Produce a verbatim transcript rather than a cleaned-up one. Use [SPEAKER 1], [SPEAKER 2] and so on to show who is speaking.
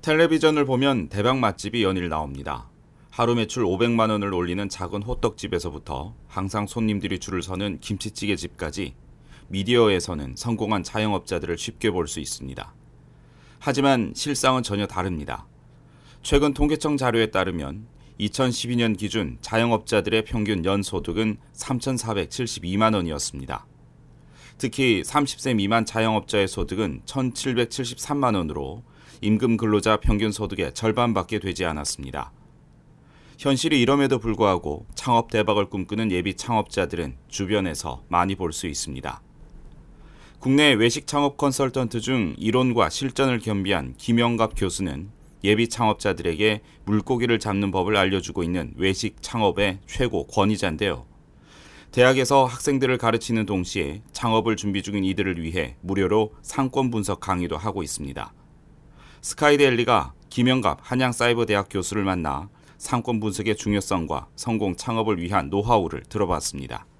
[SPEAKER 1] 텔레비전을 보면 대박 맛집이 연일 나옵니다. 하루 매출 오백만 원을 올리는 작은 호떡집에서부터 항상 손님들이 줄을 서는 김치찌개집까지 미디어에서는 성공한 자영업자들을 쉽게 볼 수 있습니다. 하지만 실상은 전혀 다릅니다. 최근 통계청 자료에 따르면 이천십이 년 기준 자영업자들의 평균 연소득은 삼천사백칠십이만 원이었습니다. 특히 삼십 세 미만 자영업자의 소득은 천칠백칠십삼만 원으로 임금 근로자 평균 소득의 절반밖에 되지 않았습니다. 현실이 이럼에도 불구하고 창업 대박을 꿈꾸는 예비 창업자들은 주변에서 많이 볼 수 있습니다. 국내 외식 창업 컨설턴트 중 이론과 실전을 겸비한 김영갑 교수는 예비 창업자들에게 물고기를 잡는 법을 알려주고 있는 외식 창업의 최고 권위자인데요. 대학에서 학생들을 가르치는 동시에 창업을 준비 중인 이들을 위해 무료로 상권 분석 강의도 하고 있습니다. 스카이데일리가 김영갑 한양사이버대학 교수를 만나 상권 분석의 중요성과 성공 창업을 위한 노하우를 들어봤습니다.